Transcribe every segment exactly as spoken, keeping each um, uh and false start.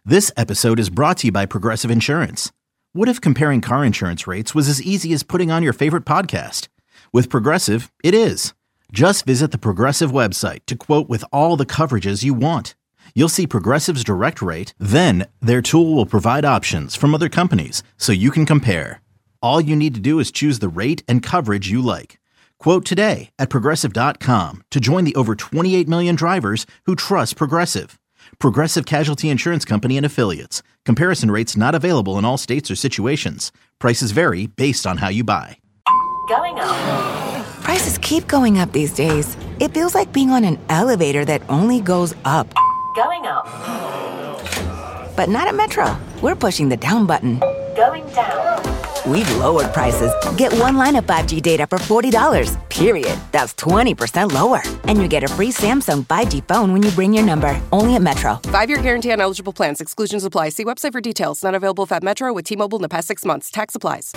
This episode is brought to you by Progressive Insurance. What if comparing car insurance rates was as easy as putting on your favorite podcast? With Progressive, it is. Just visit the Progressive website to quote with all the coverages you want. You'll see Progressive's direct rate, then their tool will provide options from other companies so you can compare. All you need to do is choose the rate and coverage you like. Quote today at Progressive dot com to join the over twenty-eight million drivers who trust Progressive. Progressive Casualty Insurance Company and Affiliates. Comparison rates not available in all states or situations. Prices vary based on how you buy. Going up. Prices keep going up these days. It feels like being on an elevator that only goes up. Going up. But not at Metro. We're pushing the down button. Going down. We've lowered prices. Get one line of five G data for forty dollars, period. That's twenty percent lower. And you get a free Samsung five G phone when you bring your number. Only at Metro. Five-year guarantee on eligible plans. Exclusions apply. See website for details. Not available at Metro with T-Mobile in the past six months. Tax applies.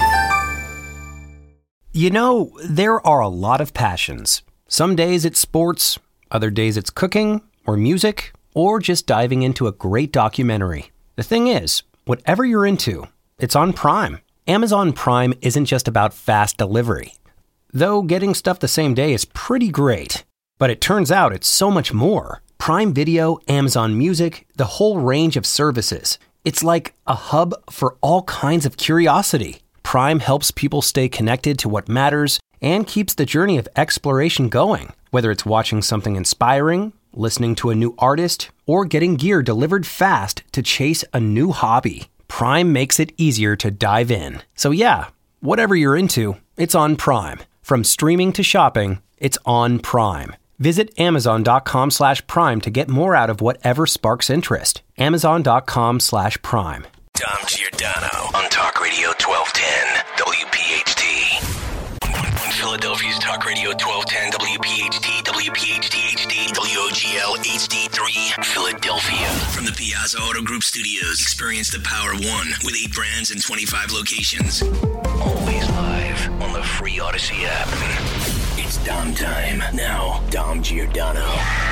You know, there are a lot of passions. Some days it's sports, other days it's cooking or music, or just diving into a great documentary. The thing is, whatever you're into, it's on Prime. Amazon Prime isn't just about fast delivery. Though getting stuff the same day is pretty great. But it turns out it's so much more. Prime Video, Amazon Music, the whole range of services. It's like a hub for all kinds of curiosity. Prime helps people stay connected to what matters and keeps the journey of exploration going. Whether it's watching something inspiring, listening to a new artist, or getting gear delivered fast to chase a new hobby. Prime makes it easier to dive in. So yeah, whatever you're into, it's on Prime. From streaming to shopping, it's on Prime. Visit Amazon.com slash Prime to get more out of whatever sparks interest. Amazon.com slash Prime. Dom Giordano on Talk Radio twelve ten W P H T. Philadelphia's Talk Radio twelve ten W P H T, W P H T H D, W O G L H D three, Philadelphia. From the Piazza Auto Group Studios, experience the power of one with eight brands and twenty-five locations. Always live on the free Odyssey app. It's Dom time. Now, Dom Giordano.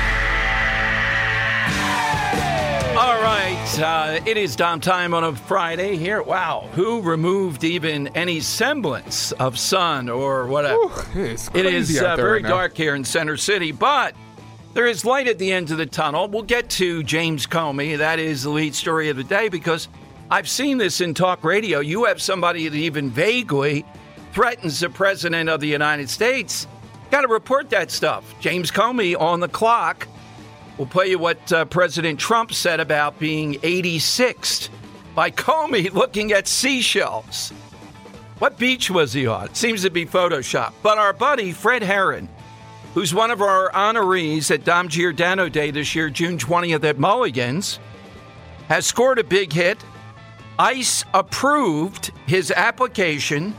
All right, uh, it is Dom time on a Friday here. Wow, who removed even any semblance of sun or whatever? Ooh, it's it is uh, very right dark here in Center City, but there is light at the end of the tunnel. We'll get to James Comey. That is the lead story of the day because I've seen this in talk radio. You have somebody that even vaguely threatens the president of the United States. Got to report that stuff. James Comey on the clock. We'll play you what uh, President Trump said about being eighty-sixth by Comey looking at seashells. What beach was he on? It seems to be Photoshopped. But our buddy Fred Herron, who's one of our honorees at Dom Giordano Day this year, June twentieth at Mulligan's, has scored a big hit. ICE approved his application.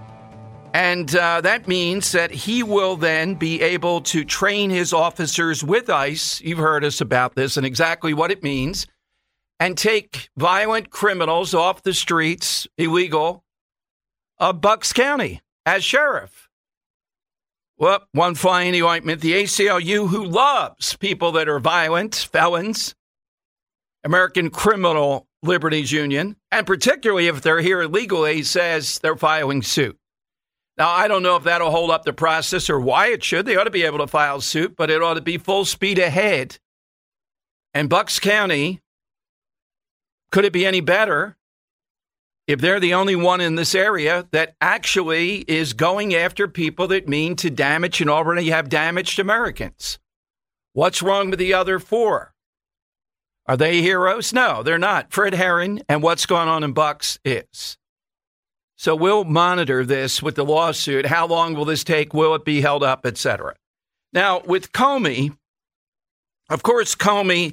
And uh, that means that he will then be able to train his officers with ICE. You've heard us about this and exactly what it means. And take violent criminals off the streets, illegal, of Bucks County as sheriff. Well, one fly in the ointment, the A C L U, who loves people that are violent, felons, American Criminal Liberties Union, and particularly if they're here illegally, says they're filing suit. Now, I don't know if that'll hold up the process or why it should. They ought to be able to file suit, but it ought to be full speed ahead. And Bucks County, could it be any better if they're the only one in this area that actually is going after people that mean to damage and already have damaged Americans? What's wrong with the other four? Are they heroes? No, they're not. Fred Herron and what's going on in Bucks is. So we'll monitor this with the lawsuit. How long will this take? Will it be held up, et cetera? Now, with Comey, of course, Comey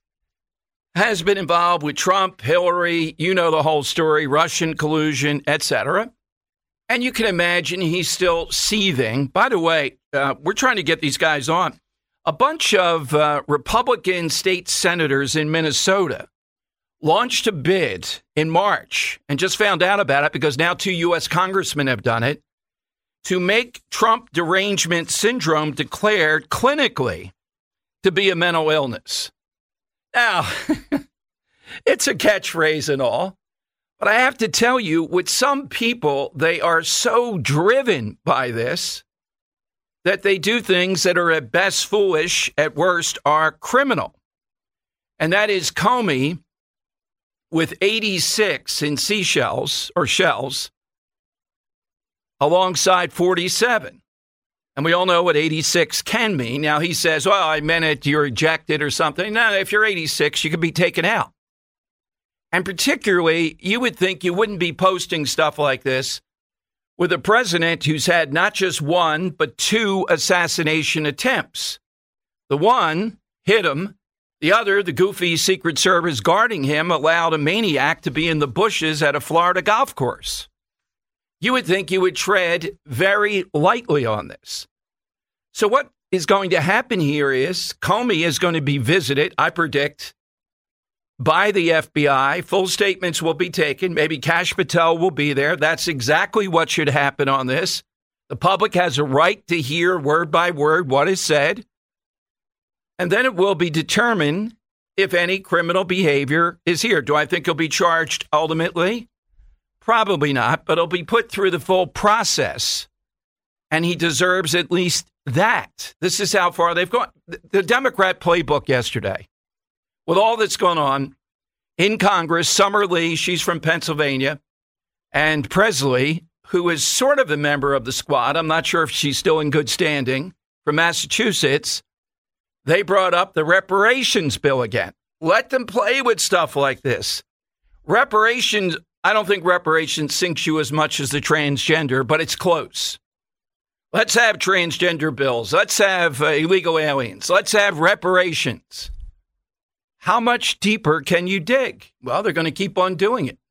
has been involved with Trump, Hillary, you know the whole story, Russian collusion, et cetera. And you can imagine he's still seething. By the way, uh, we're trying to get these guys on. A bunch of uh, Republican state senators in Minnesota launched a bid in March and just found out about it because now two U S congressmen have done it to make Trump derangement syndrome declared clinically to be a mental illness. Now, It's a catchphrase and all. But I have to tell you, with some people, they are so driven by this that they do things that are at best foolish, at worst are criminal. And that is Comey with eighty-six in seashells or shells alongside forty-seven. And we all know what eighty-six can mean. Now he says, well, I meant it, you're ejected or something. No, if you're eighty-six, you could be taken out. And particularly, you would think you wouldn't be posting stuff like this with a president who's had not just one, but two assassination attempts. The one hit him. The other, the goofy Secret Service guarding him, allowed a maniac to be in the bushes at a Florida golf course. You would think you would tread very lightly on this. So what is going to happen here is Comey is going to be visited, I predict, by the F B I. Full statements will be taken. Maybe Kash Patel will be there. That's exactly what should happen on this. The public has a right to hear word by word what is said. And then it will be determined if any criminal behavior is here. Do I think he'll be charged ultimately? Probably not, but he'll be put through the full process. And he deserves at least that. This is how far they've gone. The Democrat playbook yesterday, with all that's going on in Congress, Summer Lee, she's from Pennsylvania, and Presley, who is sort of a member of the squad, I'm not sure if she's still in good standing, from Massachusetts, they brought up the reparations bill again. Let them play with stuff like this. Reparations, I don't think reparations sinks you as much as the transgender, but it's close. Let's have transgender bills. Let's have uh, illegal aliens. Let's have reparations. How much deeper can you dig? Well, they're going to keep on doing it.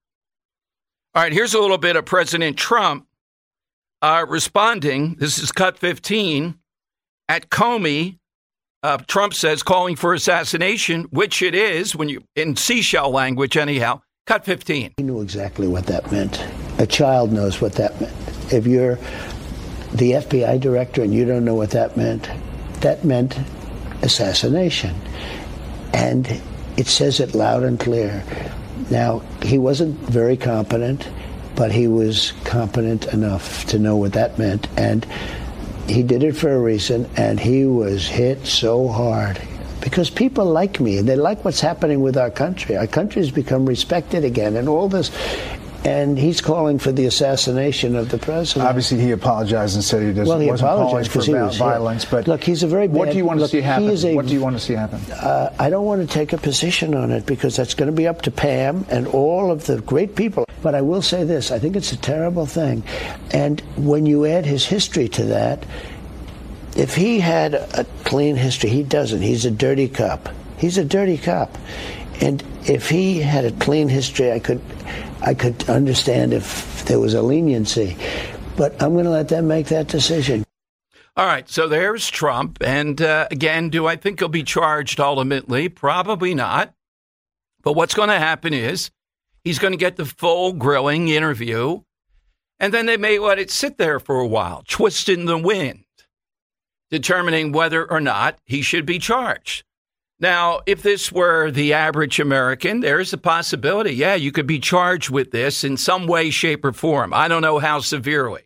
All right, here's a little bit of President Trump uh, responding. This is cut fifteen at Comey. Uh, Trump says calling for assassination, which it is when you in seashell language, anyhow. Cut fifteen. He knew exactly what that meant. A child knows what that meant. If you're the F B I director and you don't know what that meant, that meant assassination. And it says it loud and clear. Now, he wasn't very competent, but he was competent enough to know what that meant. And he did it for a reason, and he was hit so hard. Because people like me, and they like what's happening with our country. Our country's become respected again, and all this. And he's calling for the assassination of the president. Obviously, he apologized and said he doesn't, well, he wasn't calling for he was violence. But look, he's a very bad, what do you want to look, see happen? A, what do you want to see happen? Uh, I don't want to take a position on it because that's going to be up to Pam and all of the great people. But I will say this: I think it's a terrible thing, and when you add his history to that. If he had a clean history, he doesn't. He's a dirty cop. He's a dirty cop. And if he had a clean history, I could I could understand if there was a leniency. But I'm going to let them make that decision. All right, so there's Trump. And uh, again, do I think he'll be charged ultimately? Probably not. But what's going to happen is he's going to get the full grilling interview. And then they may let it sit there for a while, twisting the wind, determining whether or not he should be charged. Now, if this were the average American, there's a possibility, yeah, you could be charged with this in some way, shape, or form. I don't know how severely.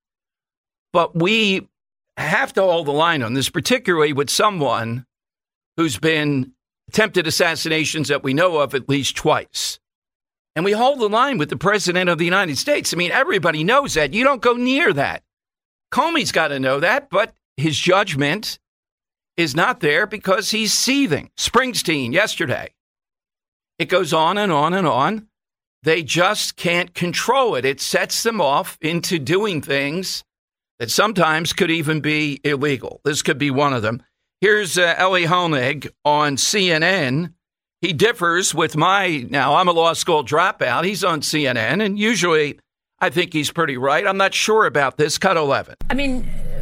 But we have to hold the line on this, particularly with someone who's been attempted assassinations that we know of at least twice. And we hold the line with the president of the United States. I mean, everybody knows that. You don't go near that. Comey's got to know that, but his judgment is not there because he's seething. Springsteen yesterday. It goes on and on and on. They just can't control it. It sets them off into doing things that sometimes could even be illegal. This could be one of them. Here's uh, Elie Honig on C N N. He differs with my, now I'm a law school dropout. He's on C N N, and usually I think he's pretty right. I'm not sure about this. Cut eleven. I mean,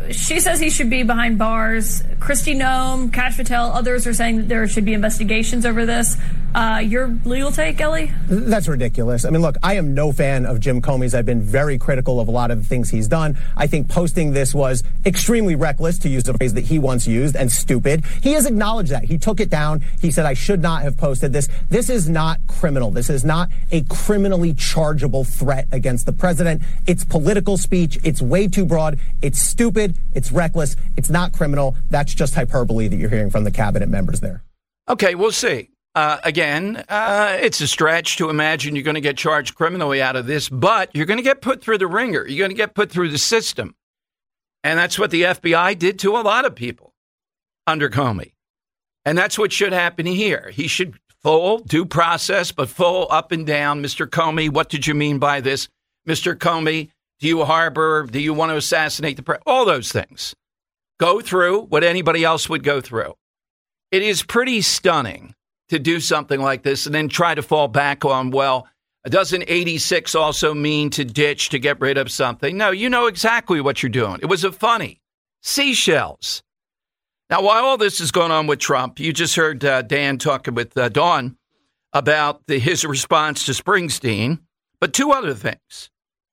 she says he should be behind bars. Kristi Noem, Kash Patel, others are saying that there should be investigations over this. Uh, your legal take, Ellie? That's ridiculous. I mean, look, I am no fan of Jim Comey's. I've been very critical of a lot of the things he's done. I think posting this was extremely reckless, to use the phrase that he once used, and stupid. He has acknowledged that. He took it down. He said, I should not have posted this. This is not criminal. This is not a criminally chargeable threat against the president. It's political speech. It's way too broad. It's stupid. It's reckless. It's not criminal. That's just hyperbole that you're hearing from the cabinet members there. Okay, we'll see. Uh, again, uh, it's a stretch to imagine you're going to get charged criminally out of this, but you're going to get put through the ringer. You're going to get put through the system. And that's what the F B I did to a lot of people under Comey. And that's what should happen here. He should full due process, but full up and down. Mister Comey, what did you mean by this? Mister Comey, do you harbor, do you want to assassinate the president? All those things. Go through what anybody else would go through. It is pretty stunning to do something like this and then try to fall back on, well, doesn't eighty-six also mean to ditch, to get rid of something? No, you know exactly what you're doing. It was a funny. Seashells. Now, while all this is going on with Trump, you just heard uh, Dan talking with uh, Dawn about the, his response to Springsteen, but two other things.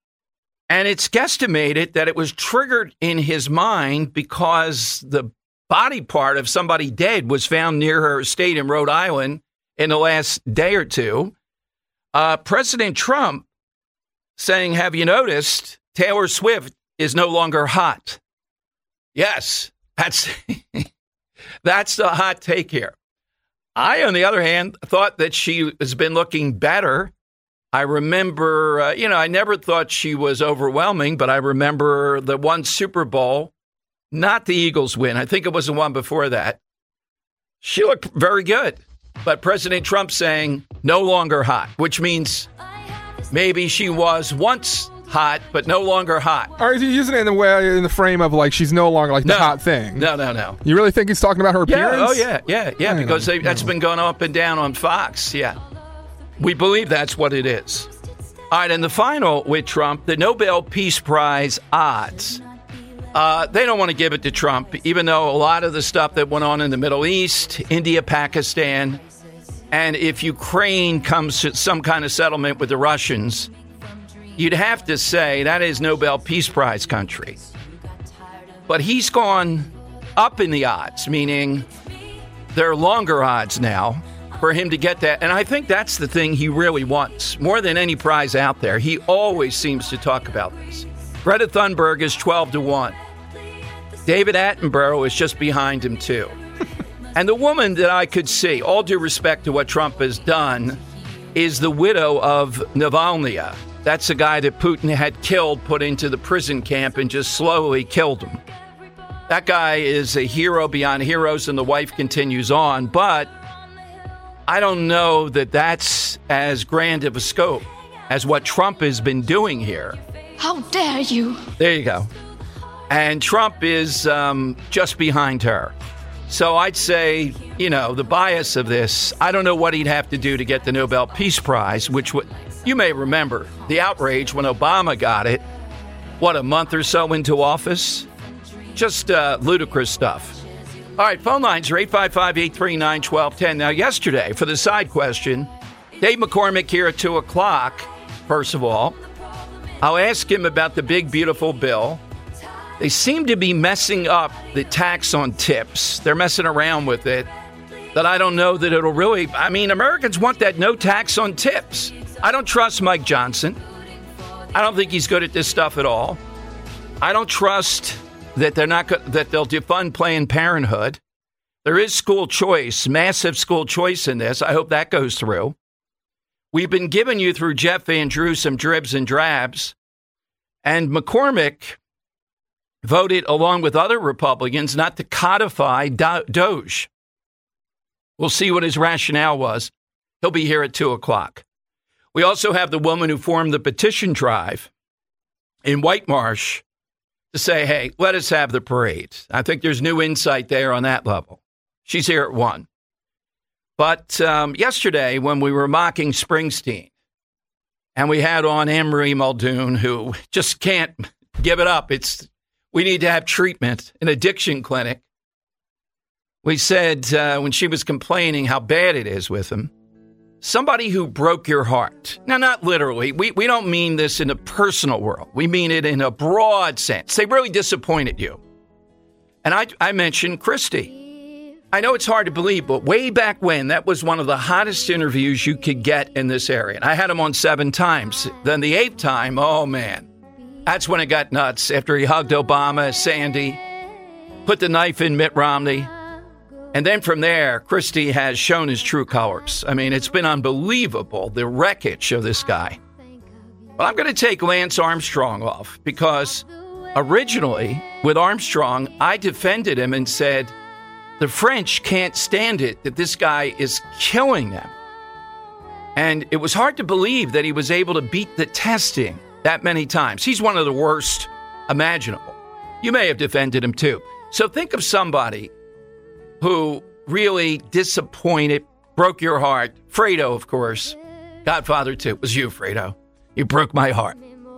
And it's guesstimated that it was triggered in his mind because the body part of somebody dead was found near her estate in Rhode Island in the last day or two. Uh, President Trump saying, have you noticed Taylor Swift is no longer hot? Yes, that's that's the hot take here. I, on the other hand, thought that she has been looking better. I remember, uh, you know, I never thought she was overwhelming, but I remember the one Super Bowl. Not the Eagles win. I think it was the one before that. She looked very good. But President Trump saying no longer hot, which means maybe she was once hot, but no longer hot. Or is he using it in the way, in the frame of like she's no longer like the no, hot thing? No, no, no. You really think he's talking about her appearance? Yeah, oh, yeah, yeah, yeah, because they, that's been going up and down on Fox. Yeah. We believe that's what it is. All right, and the final with Trump, the Nobel Peace Prize odds. Uh, they don't want to give it to Trump, even though a lot of the stuff that went on in the Middle East, India, Pakistan, and if Ukraine comes to some kind of settlement with the Russians, you'd have to say that is Nobel Peace Prize country. But he's gone up in the odds, meaning there are longer odds now for him to get that. And I think that's the thing he really wants, more than any prize out there. He always seems to talk about this. Greta Thunberg is twelve to one. David Attenborough is just behind him, too. And the woman that I could see, all due respect to what Trump has done, is the widow of Navalny. That's the guy that Putin had killed, put into the prison camp, and just slowly killed him. That guy is a hero beyond heroes, and the wife continues on. But I don't know that that's as grand of a scope as what Trump has been doing here. How dare you? There you go. And Trump is um, just behind her. So I'd say, you know, the bias of this, I don't know what he'd have to do to get the Nobel Peace Prize, which w- you may remember the outrage when Obama got it, what, a month or so into office? Just uh, ludicrous stuff. All right, phone lines are eight five five, eight three nine, one two one zero. Now, yesterday, for the side question, Dave McCormick here at two o'clock, first of all. I'll ask him about the big, beautiful bill. They seem to be messing up the tax on tips. They're messing around with it. That I don't know that it'll really... I mean, Americans want that no tax on tips. I don't trust Mike Johnson. I don't think he's good at this stuff at all. I don't trust that they're not go- that they'll defund Planned Parenthood. There is school choice, massive school choice in this. I hope that goes through. We've been giving you through Jeff Van Drew some dribs and drabs. And McCormick voted along with other Republicans not to codify Do- Doge. We'll see what his rationale was. He'll be here at two o'clock. We also have the woman who formed the petition drive in White Marsh to say, hey, let us have the parade. I think there's new insight there on that level. She's here at one. But um, yesterday, when we were mocking Springsteen, and we had on Anne-Marie Muldoon, who just can't give it up. It's we need to have treatment, an addiction clinic. We said uh, when she was complaining how bad it is with him, somebody who broke your heart. Now, not literally. We, we don't mean this in a personal world. We mean it in a broad sense. They really disappointed you. And I, I mentioned Christy. I know it's hard to believe, but way back when, that was one of the hottest interviews you could get in this area. And I had him on seven times. Then the eighth time, oh, man. That's when it got nuts. After he hugged Obama, Sandy, put the knife in Mitt Romney. And then from there, Christie has shown his true colors. I mean, it's been unbelievable, the wreckage of this guy. Well, I'm going to take Lance Armstrong off because originally, with Armstrong, I defended him and said, the French can't stand it that this guy is killing them. And it was hard to believe that he was able to beat the testing that many times. He's one of the worst imaginable. You may have defended him too. So think of somebody who really disappointed, broke your heart. Fredo, of course. Godfather two. It was you, Fredo. You broke my heart.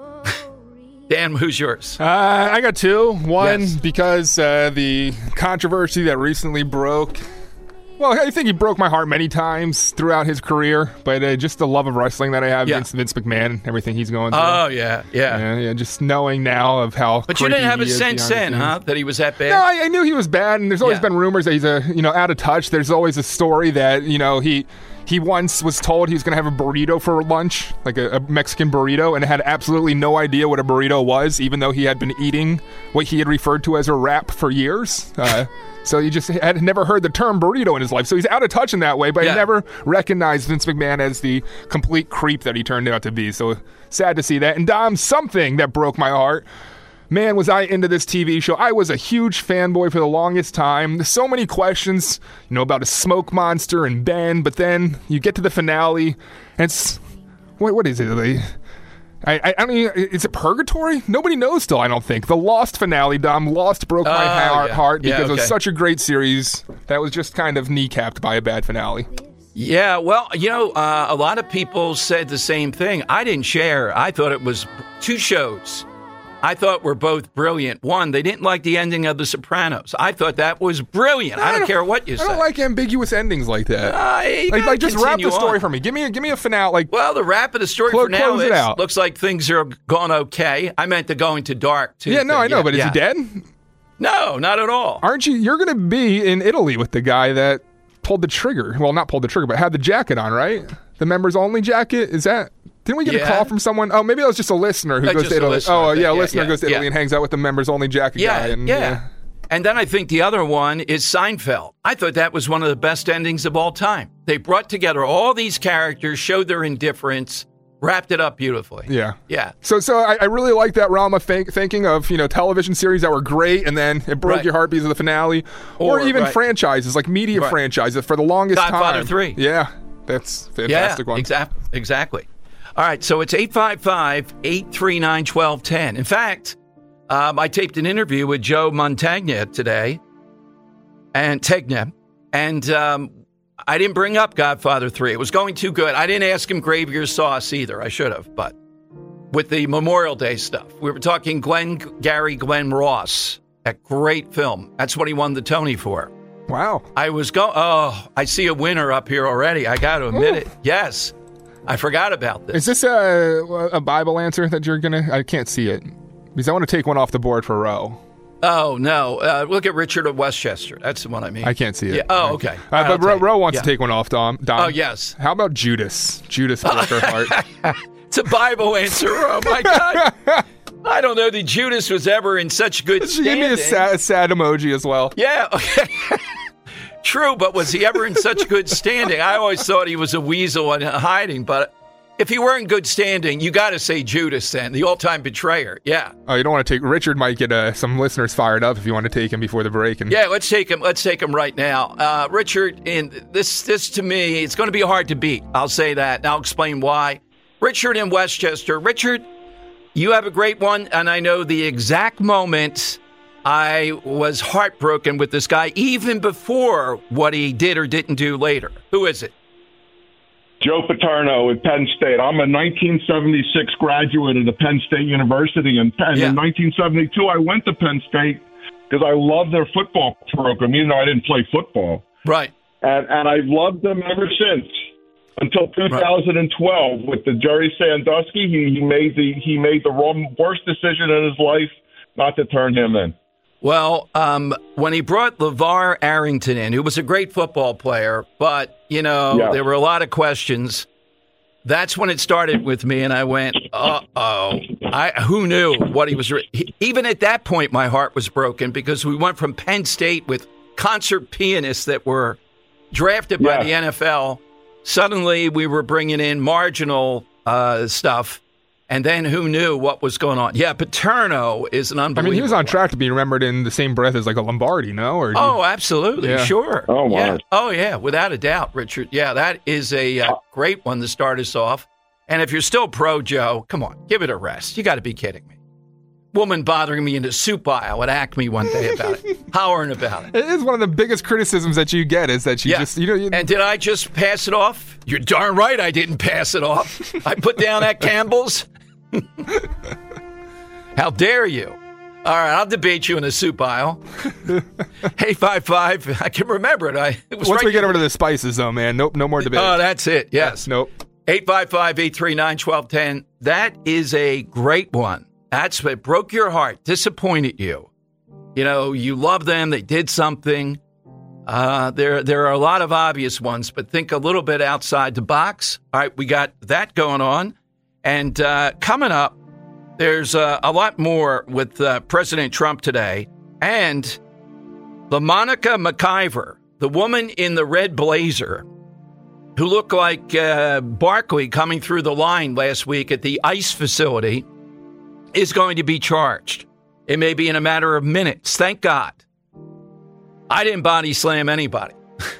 Dan, who's yours? Uh, I got two. One, Yes. because uh, the controversy that recently broke. Well, I think he broke my heart many times throughout his career, but uh, just the love of wrestling that I have Yeah. against Vince McMahon and everything he's going through. Oh, yeah, yeah. Yeah, yeah, just knowing now of how. But you didn't creepy have a he is sense behind the then, huh, scenes. that he was that bad? No, I, I knew he was bad, and there's always Yeah. been rumors that he's a you know out of touch. There's always a story that you know he he once was told he was going to have a burrito for lunch, like a, a Mexican burrito, and had absolutely no idea what a burrito was, even though he had been eating what he had referred to as a wrap for years. Uh, so he just had never heard the term burrito in his life. So he's out of touch in that way, but Yeah. he never recognized Vince McMahon as the complete creep that he turned out to be. So sad to see that. And Dom, something that broke my heart. Man, was I into this T V show. I was a huge fanboy for the longest time. There's so many questions, you know, about a smoke monster and Ben, but then you get to the finale, and it's, what, what is it? Like, I, I, I mean, is it purgatory? Nobody knows still, I don't think. The Lost finale, Dom. Lost broke my Oh, heart, yeah. heart Yeah, because it was okay. such a great series that was just kind of kneecapped by a bad finale. Yeah, well, you know, uh, a lot of people said the same thing. I didn't share. I thought it was two shows. I thought were both brilliant. One, they didn't like the ending of The Sopranos. I thought that was brilliant. I don't, care what you I say. don't like ambiguous endings like that. Uh, you like, gotta like just wrap the continue story on. for me. Give me a, give me a finale. Like, Well, the wrap of the story Clo- for now close is it out. looks like things are going okay. I meant the going to dark too. yeah, no, thing. I know, but is yeah. he dead? No, not at all. Aren't you? You're going to be in Italy with the guy that pulled the trigger. Well, not pulled the trigger, but had the jacket on, right? The members only jacket. Is that? Didn't we get Yeah. a call from someone? Oh, maybe that was just a listener who Uh, goes just to a Italy. listener, oh, I think. yeah, a Yeah, listener yeah, goes to Italy yeah. and hangs out with the members only jacket Yeah, guy. And, yeah. And then I think the other one is Seinfeld. I thought that was one of the best endings of all time. They brought together all these characters, showed their indifference, wrapped it up beautifully. Yeah. Yeah. So, so I, I really like that realm of think, thinking of you know television series that were great, and then it broke Right. your heart because of the finale, or, Or, even right. franchises like media Right. franchises for the longest Godfather time. three. Yeah, that's a fantastic yeah, one. Exactly. Exactly. All right. So it's eight five five, eight three nine, one two one zero. In fact, um, I taped an interview with Joe Montagna today, and Tegna, and um, I didn't bring up Godfather three. It was going too good. I didn't ask him gravy or sauce either. I should have, but with the Memorial Day stuff, we were talking Glenn Gary Glenn Ross. That great film. That's what he won the Tony for. Wow. I was going. Oh, I see a winner up here already. I got to admit Ooh. it. Yes, I forgot about this. Is this a, a Bible answer that you're gonna? I can't see it because I want to take one off the board for Roe. Oh no! Uh, look at Richard of Westchester. That's the one I mean. I can't see it. Yeah. Oh, okay. Uh, I'll but Ro, take it. Ro wants Yeah. to take one off, Dom. Dom. Oh yes. How about Judas? Judas broke her heart. It's a Bible answer. Oh my God! I don't know that Judas was ever in such good Give standing. me a sad, sad emoji as well. Yeah. Okay. True, but was he ever in such good standing? I always thought he was a weasel and hiding, but if he were in good standing, you got to say Judas then, the all-time betrayer. Yeah. Oh, you don't want to take Richard? Might get uh, some listeners fired up if you want to take him before the break. And Yeah, let's take him. Let's take him right now, uh, Richard. And this, this to me, it's going to be hard to beat. I'll say that. And I'll explain why. Richard in Westchester. Richard, you have a great one, and I know the exact moment I was heartbroken with this guy, even before what he did or didn't do later. Who is it? Joe Paterno at Penn State. I'm a nineteen seventy-six graduate of the Penn State University in Penn. Yeah. In nineteen seventy-two, I went to Penn State because I loved their football program, even though I didn't play football. Right. And, and I've loved them ever since. Until two thousand twelve, right. with the Jerry Sandusky, he, he made the he made the wrong, worst decision in his life not to turn him in. Well, um, when he brought LeVar Arrington in, who was a great football player, but, you know, yeah. there were a lot of questions. That's when it started with me, and I went, uh-oh. I, who knew what he was re- he, even at that point, my heart was broken because we went from Penn State with concert pianists that were drafted by yeah. the N F L. Suddenly, we were bringing in marginal uh, stuff. And then who knew what was going on? Yeah, Paterno is an unbelievable. I mean, he was on track to be remembered in the same breath as like a Lombardi, no? Or oh, he... absolutely, yeah. sure. Oh, wow. Yeah. Oh, yeah, without a doubt, Richard. Yeah, that is a uh, great one to start us off. And if you're still pro, Joe, come on, give it a rest. You got to be kidding me. Woman bothering me in the soup aisle at Acme one day about it, hollering about it. It is one of the biggest criticisms that you get is that you yeah. just, you know. You... And did I just pass it off? You're darn right I didn't pass it off. I put down that Campbell's. How dare you? All right, I'll debate you in the soup aisle. eight five five, I can remember it. I, it was Once right we get over to the spices, though, man, nope, no more debate. Oh, that's it, yes. Nope. eight five five, eight three nine, one two one zero. That is a great one. That's what broke your heart, disappointed you. You know, you love them, they did something. Uh, there, there are a lot of obvious ones, but think a little bit outside the box. All right, we got that going on. And uh, coming up, there's uh, a lot more with uh, President Trump today. And LaMonica McIver, the woman in the red blazer, who looked like uh, Barkley coming through the line last week at the ICE facility, is going to be charged. It may be in a matter of minutes. Thank God. I didn't body slam anybody.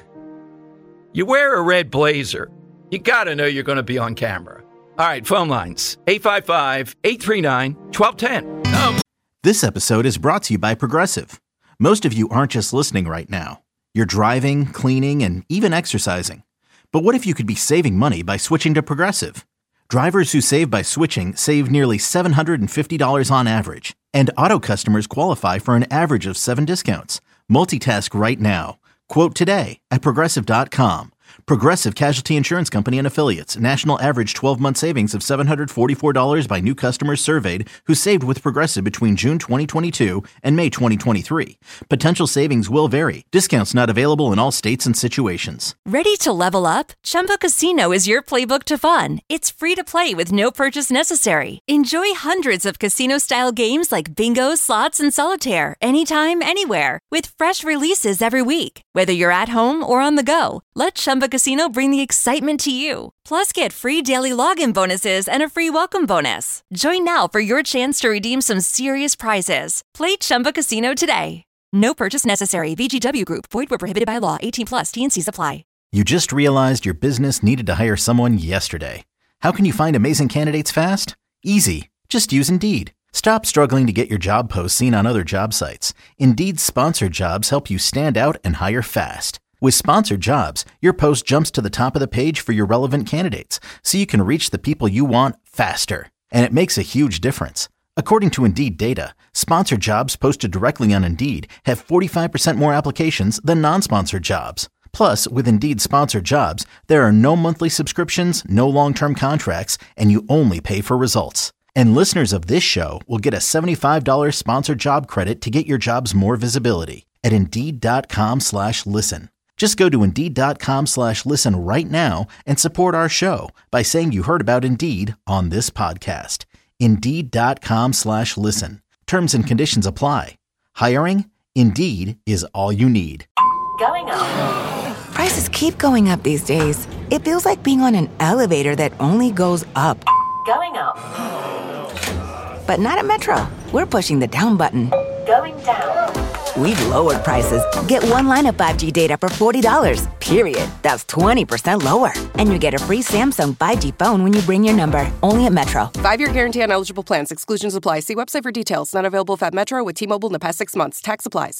You wear a red blazer, you got to know you're going to be on camera. All right, phone lines, eight five five, eight three nine, one two one zero. Oh. This episode is brought to you by Progressive. Most of you aren't just listening right now. You're driving, cleaning, and even exercising. But what if you could be saving money by switching to Progressive? Drivers who save by switching save nearly seven hundred fifty dollars on average. And auto customers qualify for an average of seven discounts. Multitask right now. Quote today at Progressive dot com. Progressive Casualty Insurance Company and Affiliates. National average twelve-month savings of seven hundred forty-four dollars by new customers surveyed who saved with Progressive between June twenty twenty-two and May twenty twenty-three. Potential savings will vary. Discounts not available in all states and situations. Ready to level up? Chumba Casino is your playbook to fun. It's free to play with no purchase necessary. Enjoy hundreds of casino-style games like bingo, slots, and solitaire anytime, anywhere with fresh releases every week. Whether you're at home or on the go, let Chumba Casino bring the excitement to you. Plus, get free daily login bonuses and a free welcome bonus. Join now for your chance to redeem some serious prizes. Play Chumba Casino today. No purchase necessary. V G W Group. Void where prohibited by law. eighteen plus. T and C's apply. You just realized your business needed to hire someone yesterday. How can you find amazing candidates fast? Easy. Just use Indeed. Stop struggling to get your job posts seen on other job sites. Indeed's sponsored jobs help you stand out and hire fast. With sponsored jobs, your post jumps to the top of the page for your relevant candidates, so you can reach the people you want faster. And it makes a huge difference. According to Indeed data, sponsored jobs posted directly on Indeed have forty-five percent more applications than non-sponsored jobs. Plus, with Indeed sponsored jobs, there are no monthly subscriptions, no long-term contracts, and you only pay for results. And listeners of this show will get a seventy-five dollars sponsored job credit to get your jobs more visibility at Indeed.com slash listen. Just go to Indeed.com slash listen right now and support our show by saying you heard about Indeed on this podcast. Indeed.com slash listen. Terms and conditions apply. Hiring? Indeed is all you need. Going up. Prices keep going up these days. It feels like being on an elevator that only goes up. Going up. But not at Metro. We're pushing the down button. Going down. We've lowered prices. Get one line of five G data for forty dollars, period. That's twenty percent lower. And you get a free Samsung five G phone when you bring your number. Only at Metro. Five-year guarantee on eligible plans. Exclusions apply. See website for details. Not available if at Metro with T-Mobile in the past six months. Tax applies.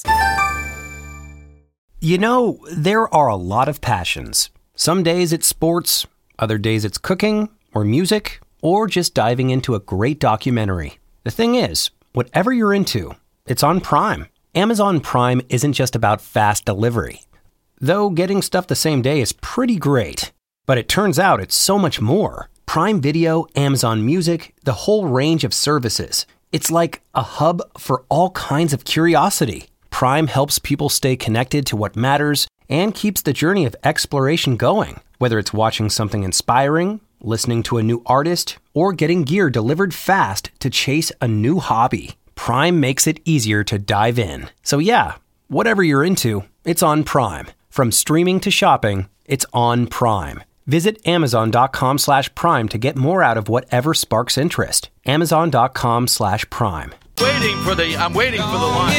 You know, there are a lot of passions. Some days it's sports, Other days it's cooking or music or just diving into a great documentary. The thing is, whatever you're into, it's on Prime. Amazon Prime isn't just about fast delivery. Though getting stuff the same day is pretty great. But it turns out it's so much more. Prime Video, Amazon Music, the whole range of services. It's like a hub for all kinds of curiosity. Prime helps people stay connected to what matters and keeps the journey of exploration going. Whether it's watching something inspiring, listening to a new artist, or getting gear delivered fast to chase a new hobby, Prime makes it easier to dive in. So yeah, whatever you're into, it's on Prime. From streaming to shopping, it's on Prime. Visit amazon.com slash prime to get more out of whatever sparks interest. Amazon.com slash prime. Waiting for the, I'm waiting for the line.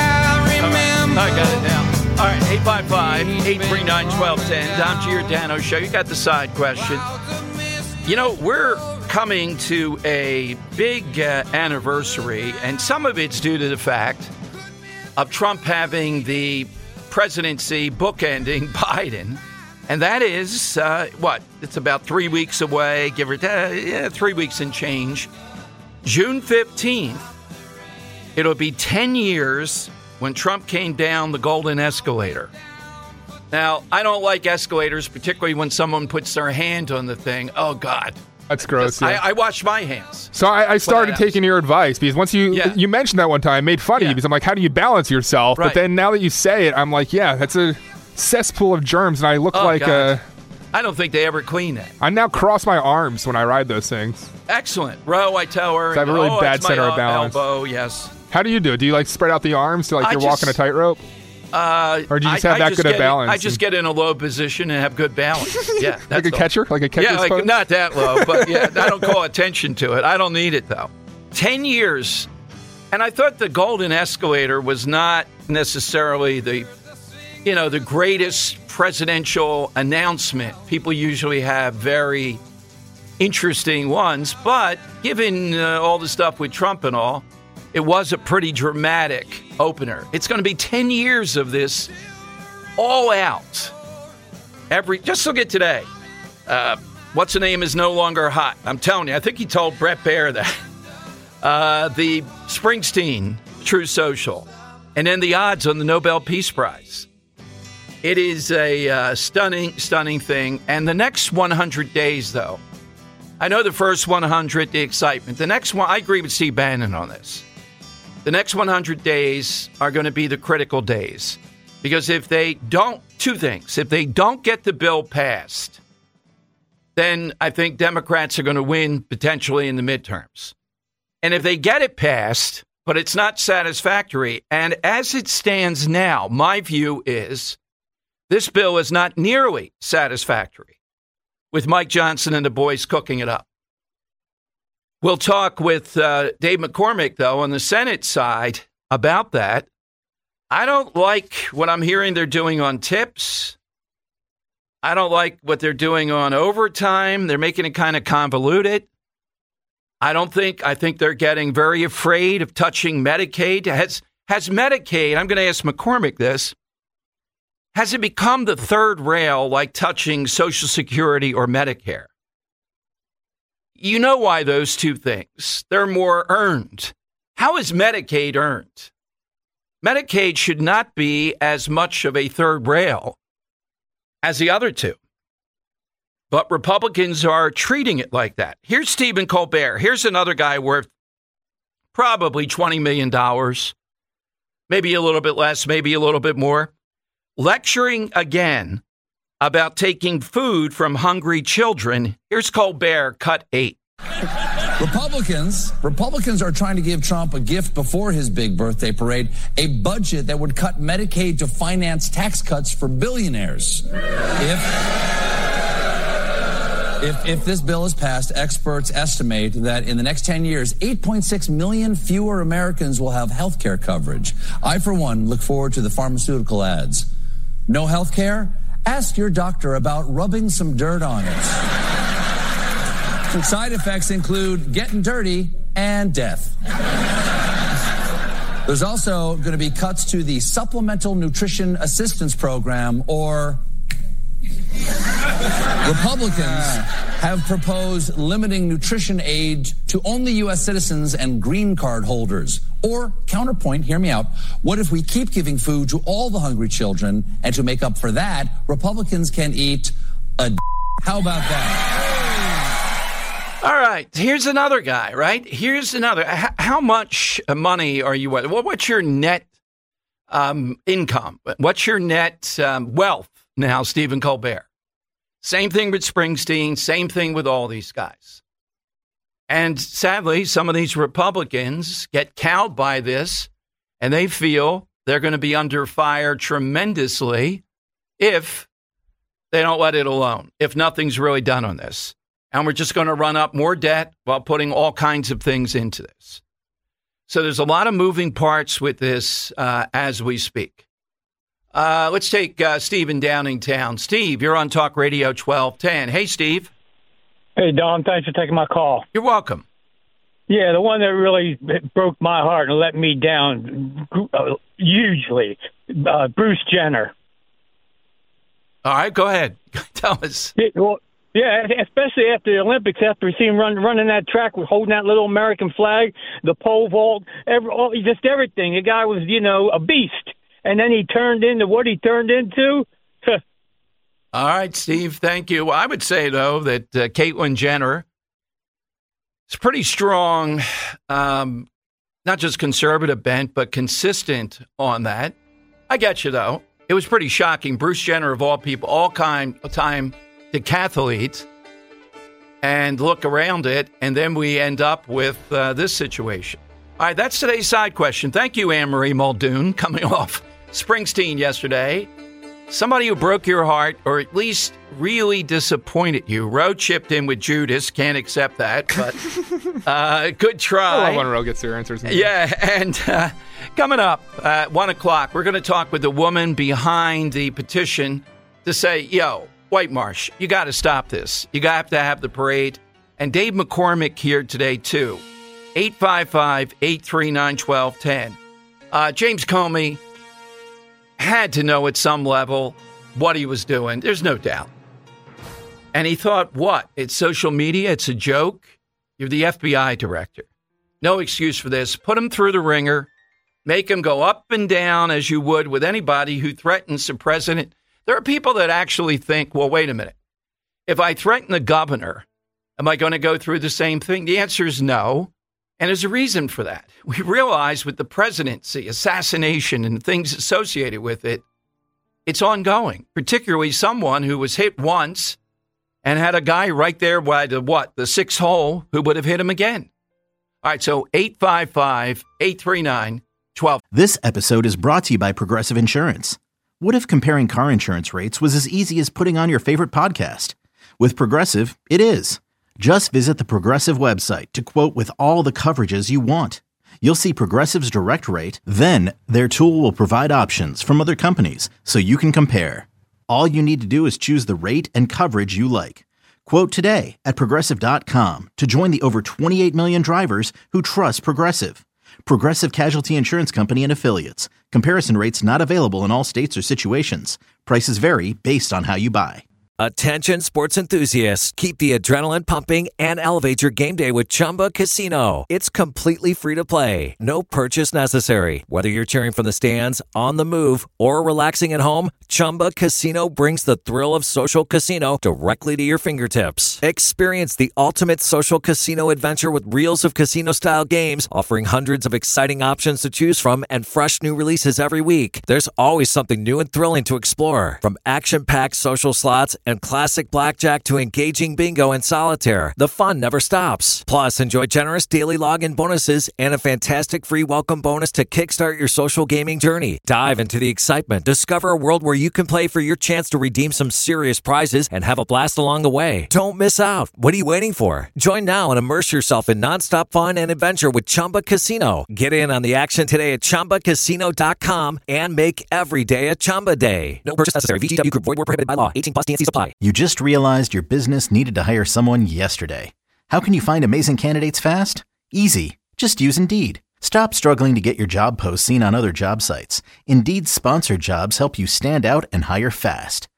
Right, I got it now. All right, eight five five, eight three nine, one two one zero. Dom Giordano Show. You got the side question. You know, we're coming to a big uh, anniversary, and some of it's due to the fact of Trump having the presidency bookending Biden. And that is, uh, what, it's about three weeks away, give or take, uh, yeah, three weeks and change. June fifteenth, it'll be ten years when Trump came down the golden escalator. Now, I don't like escalators, particularly when someone puts their hand on the thing. Oh, God. That's gross. Yeah. I, I wash my hands. So I, I started taking your advice because once you Yeah. you mentioned that one time, I made fun Yeah. of you because I'm like, how do you balance yourself? Right. But then now that you say it, I'm like, yeah, that's a cesspool of germs, and I look Oh, like God. uh I don't think they ever clean that. I now cross my arms when I ride those things. Excellent. Ro, I tell her. So I have a really oh, bad it's my center of el- balance. elbow, yes. How do you do it? Do you like spread out the arms to like I you're just- walking a tightrope? Uh, Or do you just I- have I that good of get- balance? I just get in a low position and have good balance. Yeah, that's Like a all. catcher? Like a catcher's Yeah, like, pose? not that low, but yeah, I don't call attention to it. I don't need it, though. Ten years. And I thought the golden escalator was not necessarily the, you know, the greatest presidential announcement. People usually have very interesting ones, but given uh, all the stuff with Trump and all, it was a pretty dramatic opener. It's going to be ten years of this all out. Every just look at today. Uh, what's the name is no longer hot. I'm telling you, I think he told Brett Baer that. Uh, the Springsteen True Social. And then the odds on the Nobel Peace Prize. It is a uh, stunning, stunning thing. And the next one hundred days, though, I know the first one hundred, the excitement. The next one, I agree with Steve Bannon on this. The next one hundred days are going to be the critical days. Because if they don't, two things. If they don't get the bill passed, then I think Democrats are going to win potentially in the midterms. And if they get it passed, but it's not satisfactory, and as it stands now, my view is this bill is not nearly satisfactory with Mike Johnson and the boys cooking it up. We'll talk with uh, Dave McCormick, though, on the Senate side about that. I don't like what I'm hearing they're doing on tips. I don't like what they're doing on overtime. They're making it kind of convoluted. I don't think, I think they're getting very afraid of touching Medicaid. Has, has Medicaid, I'm going to ask McCormick this, has it become the third rail like touching Social Security or Medicare? You know why those two things, they're more earned. How is Medicaid earned? Medicaid should not be as much of a third rail as the other two. But Republicans are treating it like that. Here's Stephen Colbert. Here's another guy worth probably twenty million dollars, maybe a little bit less, maybe a little bit more, lecturing again about taking food from hungry children. Here's Colbert, cut eight. Republicans, Republicans are trying to give Trump a gift before his big birthday parade, a budget that would cut Medicaid to finance tax cuts for billionaires. If... If, if this bill is passed, experts estimate that in the next ten years, eight point six million fewer Americans will have health care coverage. I, for one, look forward to the pharmaceutical ads. No health care? Ask your doctor about rubbing some dirt on it. Side effects include getting dirty and death. There's also going to be cuts to the Supplemental Nutrition Assistance Program, or Republicans have proposed limiting nutrition aid to only U S citizens and green card holders. Or, counterpoint, hear me out, what if we keep giving food to all the hungry children, and to make up for that, Republicans can eat a d- How about that? All right, here's another guy, right? Here's another. H- how much money are you worth? What's your net um, income? What's your net um, wealth now, Stephen Colbert? Same thing with Springsteen, same thing with all these guys. And sadly, some of these Republicans get cowed by this, and they feel they're going to be under fire tremendously if they don't let it alone, if nothing's really done on this. And we're just going to run up more debt while putting all kinds of things into this. So there's a lot of moving parts with this uh, as we speak. Uh, let's take uh, Steve in Downingtown. Steve, you're on Talk Radio twelve ten. Hey, Steve. Hey, Don, thanks for taking my call. You're welcome. Yeah, the one that really broke my heart and let me down uh, hugely, uh, Bruce Jenner. All right, go ahead. Tell us. It, well, yeah, especially after the Olympics, after we see him run, running that track, holding that little American flag, the pole vault, every, all, just everything. The guy was, you know, a beast. And then he turned into what he turned into. All right, Steve, thank you. Well, I would say, though, that uh, Caitlyn Jenner is pretty strong, um, not just conservative bent, but consistent on that. I get you, though. It was pretty shocking. Bruce Jenner, of all people, all kind time decathlete, and look around it, and then we end up with uh, this situation. All right, that's today's side question. Thank you, Anne-Marie Muldoon, coming off Springsteen yesterday. Somebody who broke your heart, or at least really disappointed you. Roe chipped in with Judas. Can't accept that, but uh, good try. I love when Roe gets their answers. Yeah, and uh, coming up at one o'clock, we're going to talk with the woman behind the petition to say, yo, White Marsh, you got to stop this. You got to have the parade. And Dave McCormick here today, too. eight five five, eight three nine, one two one zero. Uh, James Comey had to know at some level what he was doing. There's no doubt. And he thought, what? It's social media? It's a joke? You're the F B I director. No excuse for this. Put him through the ringer. Make him go up and down as you would with anybody who threatens the president. There are people that actually think, well, wait a minute. If I threaten the governor, am I going to go through the same thing? The answer is no. And there's a reason for that. We realize with the presidency, assassination, and things associated with it, it's ongoing, particularly someone who was hit once and had a guy right there by the, what, the sixth hole who would have hit him again. All right, so eight five five, eight three nine, one two. This episode is brought to you by Progressive Insurance. What if comparing car insurance rates was as easy as putting on your favorite podcast? With Progressive, it is. Just visit the Progressive website to quote with all the coverages you want. You'll see Progressive's direct rate, then their tool will provide options from other companies so you can compare. All you need to do is choose the rate and coverage you like. Quote today at Progressive dot com to join the over twenty-eight million drivers who trust Progressive. Progressive Casualty Insurance Company and Affiliates. Comparison rates not available in all states or situations. Prices vary based on how you buy. Attention sports enthusiasts, keep the adrenaline pumping and elevate your game day with Chumba Casino. It's completely free to play. No purchase necessary. Whether you're cheering from the stands, on the move, or relaxing at home, Chumba Casino brings the thrill of social casino directly to your fingertips. Experience the ultimate social casino adventure with reels of casino-style games, offering hundreds of exciting options to choose from and fresh new releases every week. There's always something new and thrilling to explore. From action-packed social slots and classic blackjack to engaging bingo and solitaire, the fun never stops. Plus, enjoy generous daily login bonuses and a fantastic free welcome bonus to kickstart your social gaming journey. Dive into the excitement. Discover a world where you can play for your chance to redeem some serious prizes and have a blast along the way. Don't miss out. What are you waiting for? Join now and immerse yourself in nonstop fun and adventure with Chumba Casino. Get in on the action today at Chumba Casino dot com and make every day a Chumba day. No purchase necessary. V G W Group. Void where prohibited by law. eighteen plus. T N C supply. You just realized your business needed to hire someone yesterday. How can you find amazing candidates fast? Easy. Just use Indeed. Stop struggling to get your job posts seen on other job sites. Indeed's sponsored jobs help you stand out and hire fast.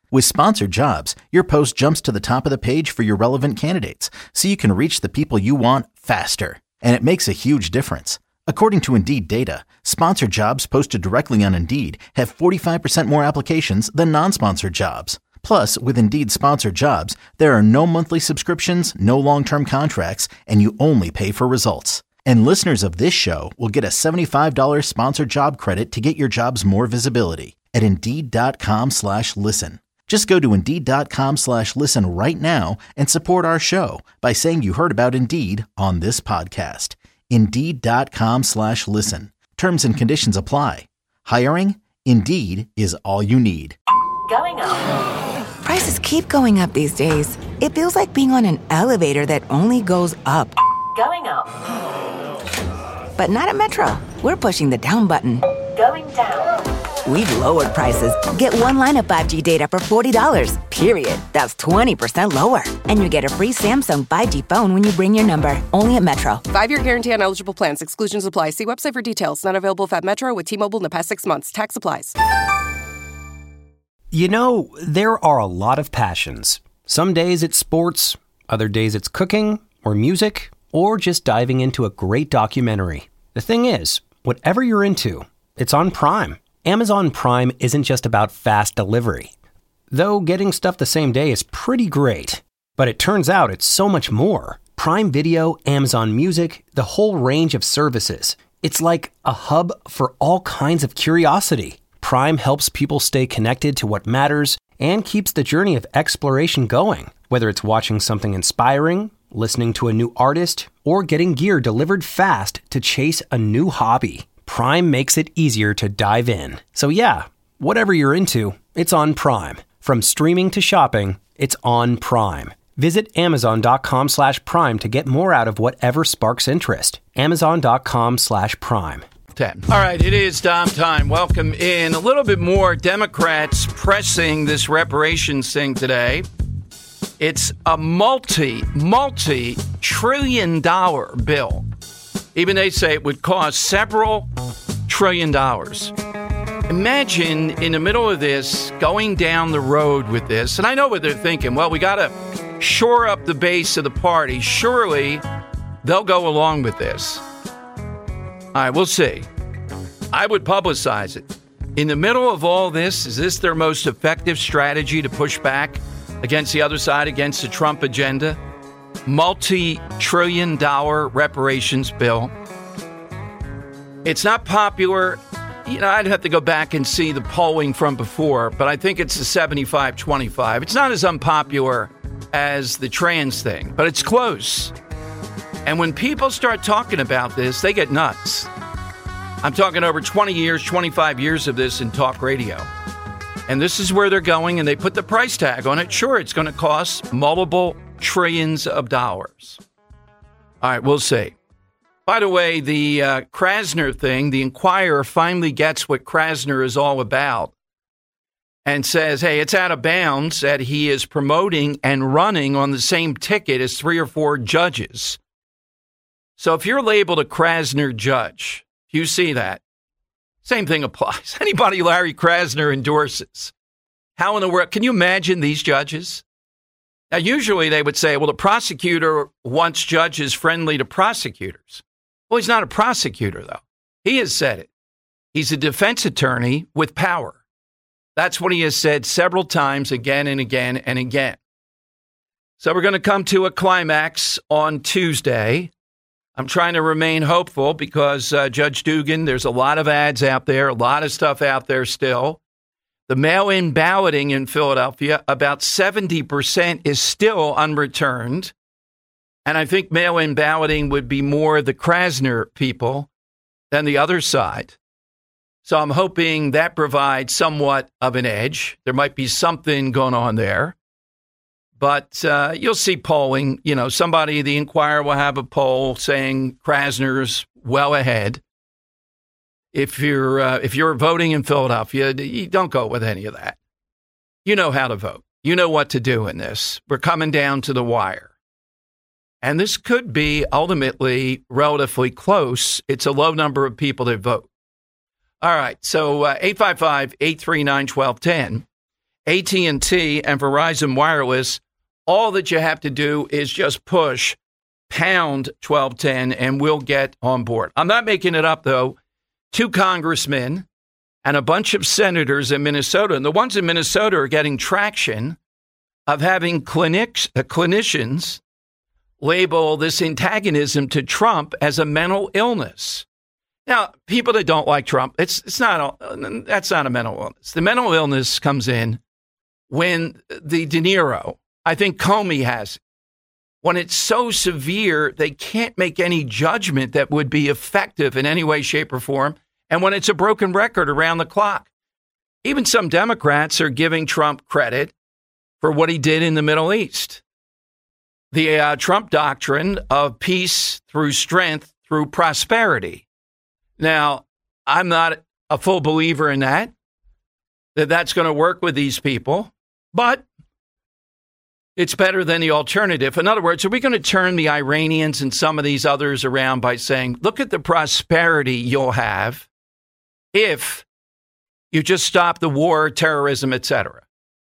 With Sponsored Jobs, your post jumps to the top of the page for your relevant candidates, so you can reach the people you want faster. And it makes a huge difference. According to Indeed data, sponsored jobs posted directly on Indeed have forty-five percent more applications than non-sponsored jobs. Plus, with Indeed Sponsored Jobs, there are no monthly subscriptions, no long-term contracts, and you only pay for results. And listeners of this show will get a seventy-five dollars sponsored job credit to get your jobs more visibility at Indeed.com slash listen. Just go to Indeed.com slash listen right now and support our show by saying you heard about Indeed on this podcast. Indeed.com slash listen. Terms and conditions apply. Hiring? Indeed is all you need. Going up. Prices keep going up these days. It feels like being on an elevator that only goes up. Going up. But not at Metro. We're pushing the down button. Going down. We've lowered prices. Get one line of five G data for forty dollars, period. That's twenty percent lower. And you get a free Samsung five G phone when you bring your number. Only at Metro. Five-year guarantee on eligible plans. Exclusions apply. See website for details. Not available if at Metro with T-Mobile in the past six months. Tax applies. You know, there are a lot of passions. Some days it's sports, other days it's cooking or music, or just diving into a great documentary. The thing is, whatever you're into, it's on Prime. Amazon Prime isn't just about fast delivery. Though getting stuff the same day is pretty great. But it turns out it's so much more. Prime Video, Amazon Music, the whole range of services. It's like a hub for all kinds of curiosity. Prime helps people stay connected to what matters and keeps the journey of exploration going. Whether it's watching something inspiring, listening to a new artist, or getting gear delivered fast to chase a new hobby. Prime makes it easier to dive in. So yeah, whatever you're into, it's on Prime. From streaming to shopping, it's on Prime. Visit Amazon.com slash Prime to get more out of whatever sparks interest. Amazon.com slash Prime. ten. All right, it is Dom time. Welcome in. A little bit more Democrats pressing this reparations thing today. It's a multi, multi-trillion dollar bill. Even they say it would cost several trillion dollars. Imagine in the middle of this, going down the road with this. And I know what they're thinking. Well, we got to shore up the base of the party. Surely they'll go along with this. All right, we'll see. I would publicize it. In the middle of all this, is this their most effective strategy to push back against the other side, against the Trump agenda? Multi-trillion dollar reparations bill. It's not popular. You know, I'd have to go back and see the polling from before, but I think it's a seventy-five twenty-five. It's not as unpopular as the trans thing, but it's close. And when people start talking about this, they get nuts. I'm talking over twenty years, twenty-five years of this in talk radio. And this is where they're going, and they put the price tag on it. Sure, it's going to cost multiple trillions of dollars. All right, we'll see. By the way, the uh, Krasner thing, the Inquirer finally gets what Krasner is all about and says, hey, it's out of bounds that he is promoting and running on the same ticket as three or four judges. So if you're labeled a Krasner judge, you see that. Same thing applies. Anybody Larry Krasner endorses. How in the world? Can you imagine these judges? Now, usually they would say, well, the prosecutor wants judges friendly to prosecutors. Well, he's not a prosecutor, though. He has said it. He's a defense attorney with power. That's what he has said several times, again and again and again. So we're going to come to a climax on Tuesday. I'm trying to remain hopeful because uh, Judge Dugan, there's a lot of ads out there, a lot of stuff out there still. The mail-in balloting in Philadelphia, about seventy percent is still unreturned. And I think mail-in balloting would be more the Krasner people than the other side. So I'm hoping that provides somewhat of an edge. There might be something going on there. But uh, you'll see polling. You know, somebody, the Inquirer will have a poll saying Krasner's well ahead. If you're uh, if you're voting in Philadelphia, you don't go with any of that. You know how to vote. You know what to do in this. We're coming down to the wire. And this could be ultimately relatively close. It's a low number of people that vote. All right. So uh, eight five five, eight three nine, one two one zero. A T and T and Verizon Wireless, all that you have to do is just push pound twelve ten and we'll get on board. I'm not making it up, though. Two congressmen and a bunch of senators in Minnesota, and the ones in Minnesota are getting traction of having clinics, uh, clinicians label this antagonism to Trump as a mental illness. Now, people that don't like Trump, it's it's not a, that's not a mental illness. The mental illness comes in when the De Niro, I think Comey has it, when it's so severe they can't make any judgment that would be effective in any way, shape, or form, and when it's a broken record around the clock. Even some Democrats are giving Trump credit for what he did in the Middle East. The uh, Trump doctrine of peace through strength through prosperity. Now, I'm not a full believer in that, that that's going to work with these people, but it's better than the alternative. In other words, are we going to turn the Iranians and some of these others around by saying, look at the prosperity you'll have if you just stop the war, terrorism, et cetera?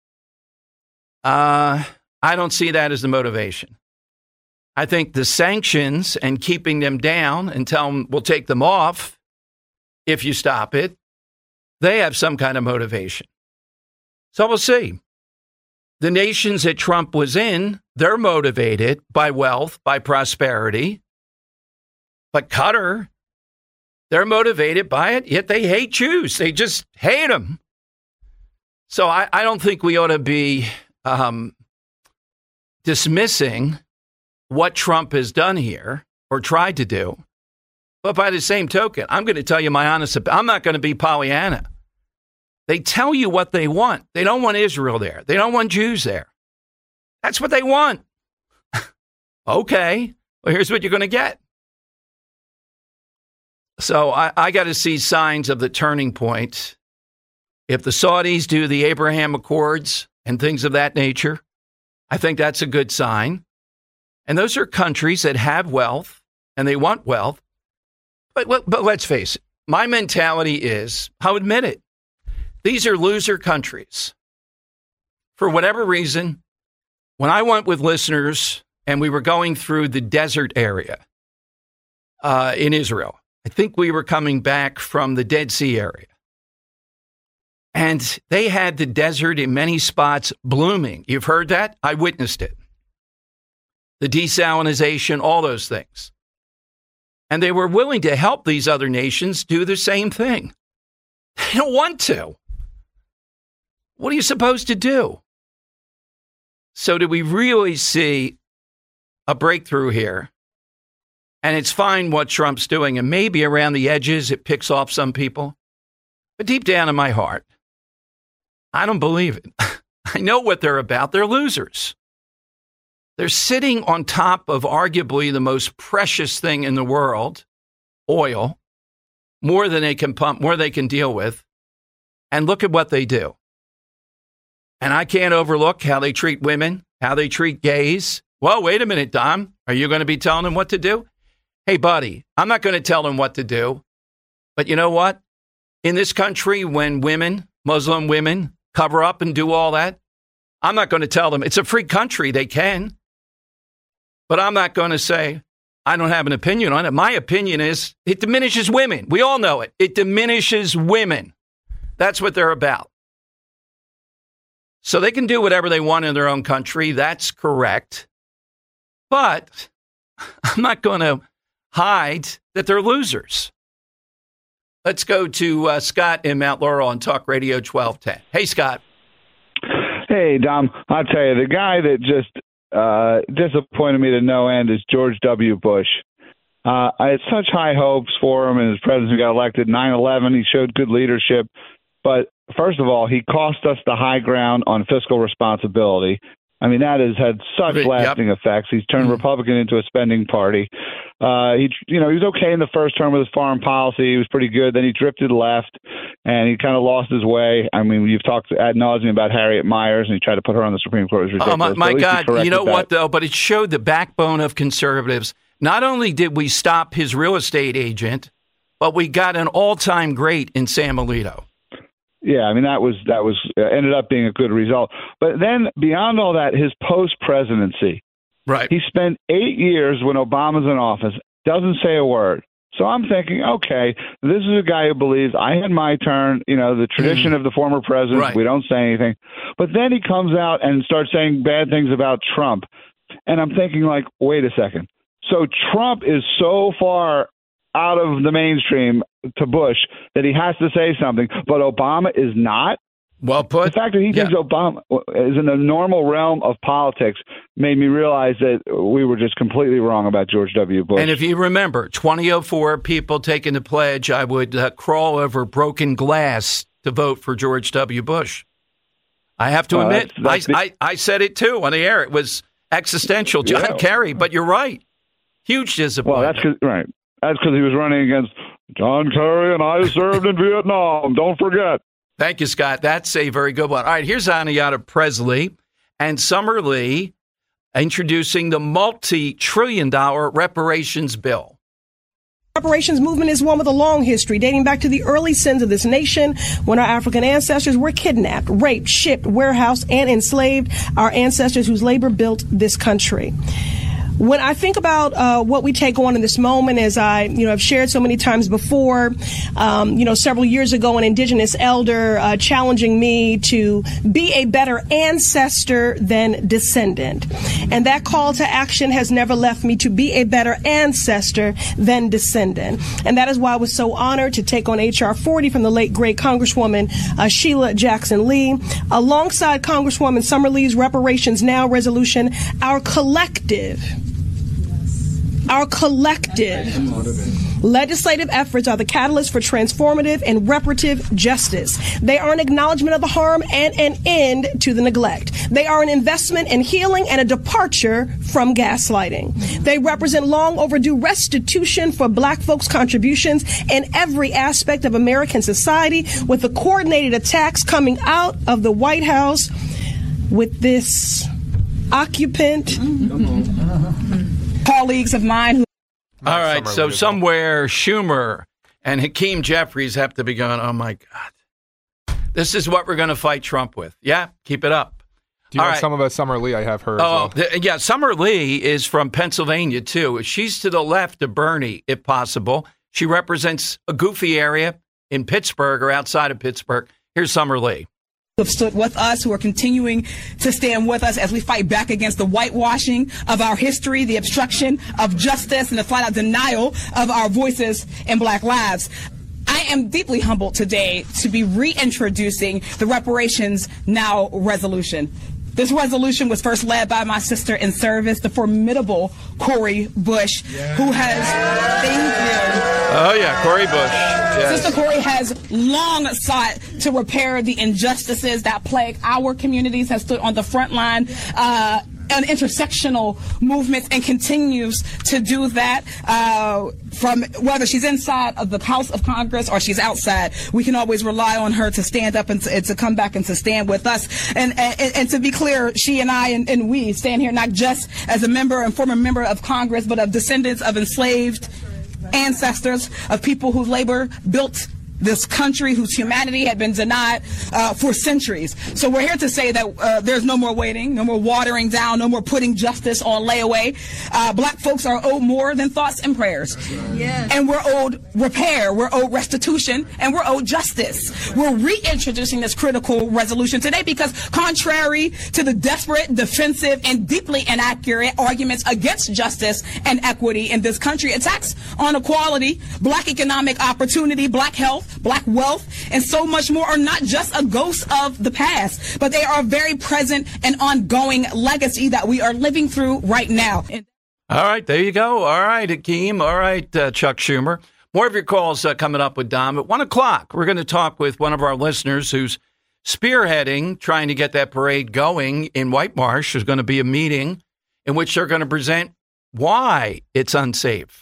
Uh, I don't see that as the motivation. I think the sanctions and keeping them down and tell them we'll take them off if you stop it, they have some kind of motivation. So we'll see. The nations that Trump was in, they're motivated by wealth, by prosperity. But Qatar, they're motivated by it, yet they hate Jews. They just hate them. So I, I don't think we ought to be um, dismissing what Trump has done here or tried to do. But by the same token, I'm going to tell you my honest opinion. I'm not going to be Pollyanna. They tell you what they want. They don't want Israel there. They don't want Jews there. That's what they want. Okay, well, here's what you're going to get. So I, I got to see signs of the turning point. If the Saudis do the Abraham Accords and things of that nature, I think that's a good sign. And those are countries that have wealth and they want wealth. But, but let's face it, my mentality is, I'll admit it, these are loser countries. For whatever reason, when I went with listeners and we were going through the desert area uh, in Israel, I think we were coming back from the Dead Sea area. And they had the desert in many spots blooming. You've heard that? I witnessed it. The desalinization, all those things. And they were willing to help these other nations do the same thing. They don't want to. What are you supposed to do? So do we really see a breakthrough here? And it's fine what Trump's doing, and maybe around the edges it picks off some people. But deep down in my heart, I don't believe it. I know what they're about. They're losers. They're sitting on top of arguably the most precious thing in the world, oil, more than they can pump, more they can deal with. And look at what they do. And I can't overlook how they treat women, how they treat gays. Well, wait a minute, Dom. Are you going to be telling them what to do? Hey, buddy, I'm not going to tell them what to do. But you know what? In this country, when women, Muslim women, cover up and do all that, I'm not going to tell them. It's a free country. They can. But I'm not going to say, I don't have an opinion on it. My opinion is it diminishes women. We all know it. It diminishes women. That's what they're about. So they can do whatever they want in their own country. That's correct. But I'm not going to hide that they're losers. Let's go to uh, Scott in Mount Laurel on Talk Radio twelve ten. Hey, Scott. Hey, Dom. I'll tell you, the guy that just uh, disappointed me to no end is George W. Bush. Uh, I had such high hopes for him, and his presidency got elected nine eleven. He showed good leadership. But first of all, he cost us the high ground on fiscal responsibility. I mean, that has had such Yep. lasting effects. He's turned Republican into a spending party. Uh, he, you know, he was okay in the first term with his foreign policy. He was pretty good. Then he drifted left, and he kind of lost his way. I mean, you've talked ad nauseum about Harriet Miers, and he tried to put her on the Supreme Court. It was ridiculous. Oh, my, But my at least he God. You corrected know that. what, though? But it showed the backbone of conservatives. Not only did we stop his real estate agent, but we got an all-time great in Sam Alito. Yeah, I mean, that was that was uh, ended up being a good result. But then beyond all that, his post-presidency. Right. He spent eight years when Obama's in office, doesn't say a word. So I'm thinking, okay, this is a guy who believes I had my turn, you know, the tradition mm. of the former president, right. we don't say anything. But then he comes out and starts saying bad things about Trump. And I'm thinking, like, wait a second. So Trump is so far out of the mainstream to Bush that he has to say something, but Obama is not? Well put. The fact that he thinks yeah. Obama is in the normal realm of politics made me realize that we were just completely wrong about George W. Bush. And if you remember, twenty oh four people taking the pledge, I would uh, crawl over broken glass to vote for George W. Bush. I have to uh, admit, that's, that's I, I, I said it too on the air. It was existential, John yeah. Kerry, but you're right. Huge disappointment. Well, that's cause, right. That's because he was running against John Kerry, and I served in Vietnam. Don't forget. Thank you, Scott. That's a very good one. All right, here's Aniata Presley and Summer Lee introducing the multi-trillion dollar reparations bill. Reparations movement is one with a long history, dating back to the early sins of this nation when our African ancestors were kidnapped, raped, shipped, warehoused, and enslaved our ancestors whose labor built this country. When I think about uh, what we take on in this moment, as I, you know, I've shared so many times before, um, you know, several years ago, an indigenous elder uh, challenging me to be a better ancestor than descendant. And that call to action has never left me, to be a better ancestor than descendant. And that is why I was so honored to take on H R forty from the late, great Congresswoman uh, Sheila Jackson Lee, alongside Congresswoman Summer Lee's Reparations Now resolution, our collective Our collective legislative efforts are the catalyst for transformative and reparative justice. They are an acknowledgement of the harm and an end to the neglect. They are an investment in healing and a departure from gaslighting. They represent long overdue restitution for Black folks' contributions in every aspect of American society, with the coordinated attacks coming out of the White House with this occupant. Colleagues of mine. Who- All right, so somewhere Schumer and Hakeem Jeffries have to be going, oh, my God. This is what we're going to fight Trump with. Yeah, keep it up. Do you All know right. some of us, Summer Lee? I have her. Oh, as well. th- yeah, Summer Lee is from Pennsylvania, too. She's to the left of Bernie, if possible. She represents a goofy area in Pittsburgh or outside of Pittsburgh. Here's Summer Lee. Have stood with us, who are continuing to stand with us as we fight back against the whitewashing of our history, the obstruction of justice, and the flat-out denial of our voices in Black lives. I am deeply humbled today to be reintroducing the Reparations Now resolution. This resolution was first led by my sister in service, the formidable Cori Bush, yeah. who has, thank you. Oh, yeah, Cori Bush. Yes. Sister Cori has long sought to repair the injustices that plague our communities, has stood on the front line uh, on intersectional movements, and continues to do that uh, from whether she's inside of the House of Congress or she's outside. We can always rely on her to stand up and to, and to come back and to stand with us. And, and, and to be clear, she and I and, and we stand here not just as a member and former member of Congress, but of descendants of enslaved ancestors, of people whose labor built this country, whose humanity had been denied uh, for centuries. So we're here to say that uh, there's no more waiting, no more watering down, no more putting justice on layaway. Uh, black folks are owed more than thoughts and prayers. Right. Yes. And we're owed repair, we're owed restitution, and we're owed justice. We're reintroducing this critical resolution today because, contrary to the desperate, defensive, and deeply inaccurate arguments against justice and equity in this country, attacks on equality, black economic opportunity, black health, black wealth, and so much more are not just a ghost of the past, but they are a very present and ongoing legacy that we are living through right now. All right, there you go. All right, Hakeem. All right, uh, Chuck Schumer. More of your calls uh, coming up with Dom. At one o'clock, we're going to talk with one of our listeners who's spearheading, trying to get that parade going in White Marsh. There's going to be a meeting in which they're going to present why it's unsafe.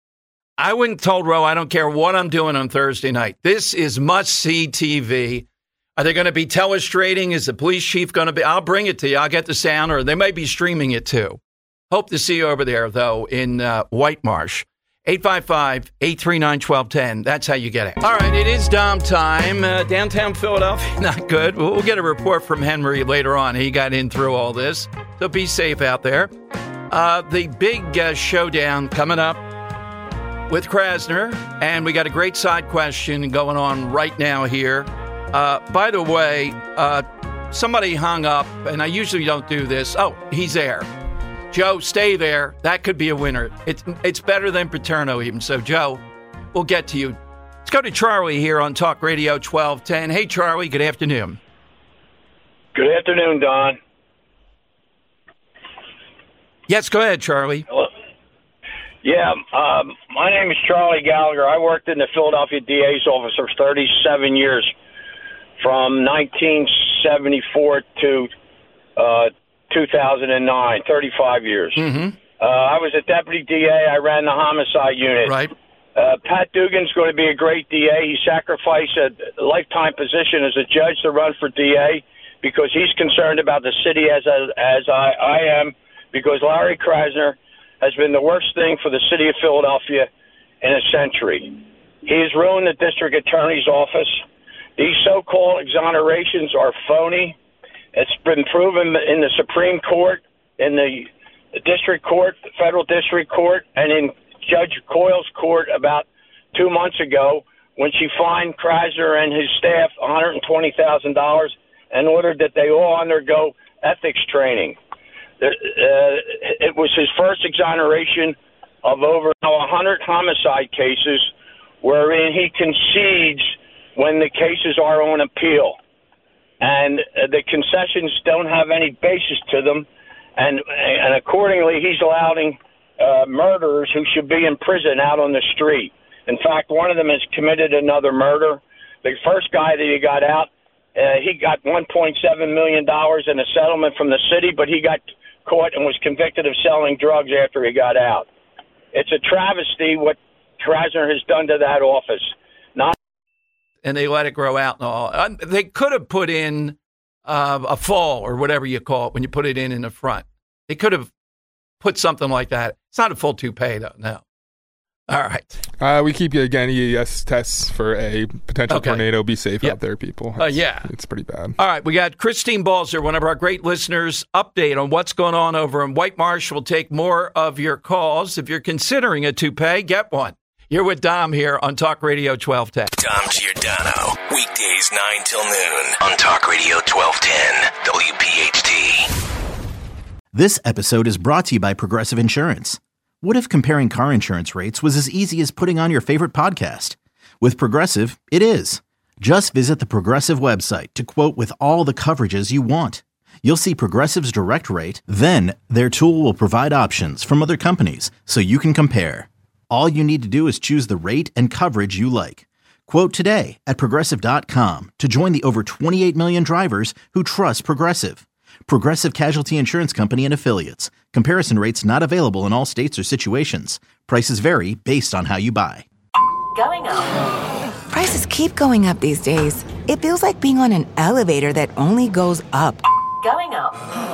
I went and told Roe, I don't care what I'm doing on Thursday night. This is must-see T V. Are they going to be telestrating? Is the police chief going to be? I'll bring it to you. I'll get the sound, or they may be streaming it too. Hope to see you over there, though, in uh, White Marsh. eight five five, eight three nine, one two one zero. That's how you get it. All right, it is Dom time. Uh, downtown Philadelphia, not good. We'll, we'll get a report from Henry later on. He got in through all this. So be safe out there. Uh, the big uh, showdown coming up with Krasner. And we got a great side question going on right now here. Uh, by the way, uh, somebody hung up, and I usually don't do this. Oh, he's there. Joe, stay there. That could be a winner. It's it's better than Paterno even. So, Joe, we'll get to you. Let's go to Charlie here on Talk Radio twelve ten. Hey, Charlie, good afternoon. Good afternoon, Don. Yes, go ahead, Charlie. Hello. Yeah, um, my name is Charlie Gallagher. I worked in the Philadelphia D A's office for thirty-seven years, from nineteen seventy-four to uh, two thousand nine, thirty-five years. Mm-hmm. Uh, I was a deputy D A. I ran the homicide unit. Right. Uh, Pat Dugan's going to be a great D A. He sacrificed a lifetime position as a judge to run for D A because he's concerned about the city as a, as I, I am, because Larry Krasner has been the worst thing for the city of Philadelphia in a century. He has ruined the district attorney's office. These so-called exonerations are phony. It's been proven in the Supreme Court, in the district court, the federal district court, and in Judge Coyle's court about two months ago when she fined Krasner and his staff one hundred twenty thousand dollars and ordered that they all undergo ethics training. Uh, it was his first exoneration of over one hundred homicide cases wherein he concedes when the cases are on appeal. And uh, the concessions don't have any basis to them. And, and accordingly, he's allowing uh, murderers who should be in prison out on the street. In fact, one of them has committed another murder. The first guy that he got out, uh, he got one point seven million dollars in a settlement from the city, but he got caught and was convicted of selling drugs after he got out. It's a travesty what Krasner has done to that office. Not and they let it grow out and all. Uh, they could have put in uh, a fall or whatever you call it when you put it in in the front. They could have put something like that. It's not a full toupee, though, no. All right. Uh, we keep you again E E S tests for a potential Okay. tornado. Be safe Yep. out there, people. Uh, yeah. It's pretty bad. All right, we got Christine Balzer, one of our great listeners, update on what's going on over in White Marsh. We'll take more of your calls. If you're considering a toupee, get one. You're with Dom here on Talk Radio twelve ten. Dom Giordano, weekdays nine till noon on Talk Radio twelve ten, W P H T. This episode is brought to you by Progressive Insurance. What if comparing car insurance rates was as easy as putting on your favorite podcast? With Progressive, it is. Just visit the Progressive website to quote with all the coverages you want. You'll see Progressive's direct rate, then their tool will provide options from other companies so you can compare. All you need to do is choose the rate and coverage you like. Quote today at Progressive dot com to join the over twenty-eight million drivers who trust Progressive. Progressive Casualty Insurance Company and Affiliates. Comparison rates not available in all states or situations. Prices vary based on how you buy. Going up. Prices keep going up these days. It feels like being on an elevator that only goes up. Going up.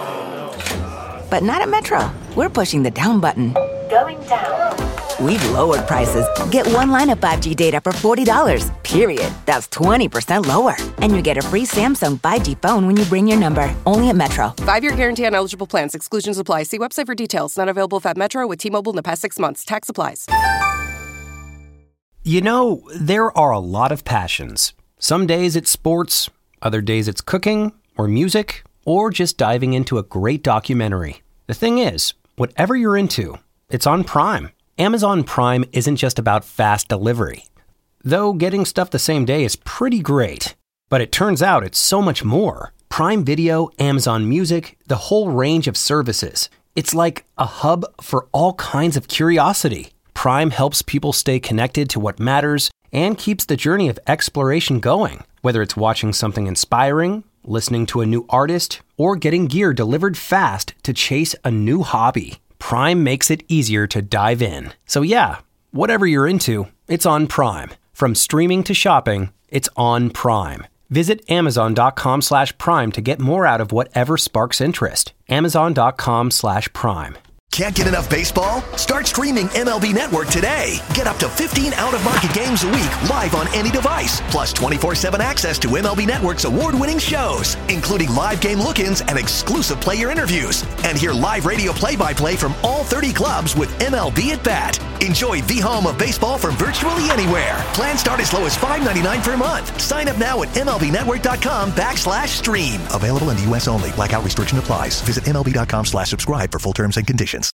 But not at Metro. We're pushing the down button. Going down. We've lowered prices. Get one line of five G data for forty dollars, period. That's twenty percent lower. And you get a free Samsung five G phone when you bring your number. Only at Metro. Five-year guarantee on eligible plans. Exclusions apply. See website for details. Not available if at Metro with T-Mobile in the past six months. Tax applies. You know, there are a lot of passions. Some days it's sports, other days it's cooking or music, or just diving into a great documentary. The thing is, whatever you're into, it's on Prime. Amazon Prime isn't just about fast delivery. Though getting stuff the same day is pretty great. But it turns out it's so much more. Prime Video, Amazon Music, the whole range of services. It's like a hub for all kinds of curiosity. Prime helps people stay connected to what matters and keeps the journey of exploration going. Whether it's watching something inspiring, listening to a new artist, or getting gear delivered fast to chase a new hobby. Prime makes it easier to dive in. So yeah, whatever you're into, it's on Prime. From streaming to shopping, it's on Prime. Visit amazon.com slash prime to get more out of whatever sparks interest. Amazon.com slash prime. Can't get enough baseball? Start streaming M L B Network today. Get up to fifteen out-of-market games a week live on any device, plus twenty-four seven access to M L B Network's award-winning shows, including live game look-ins and exclusive player interviews. And hear live radio play-by-play from all thirty clubs with M L B at Bat. Enjoy the home of baseball from virtually anywhere. Plans start as low as five dollars and ninety-nine cents per month. Sign up now at MLBnetwork.com backslash stream. Available in the U S only. Blackout restriction applies. Visit MLB.com slash subscribe for full terms and conditions.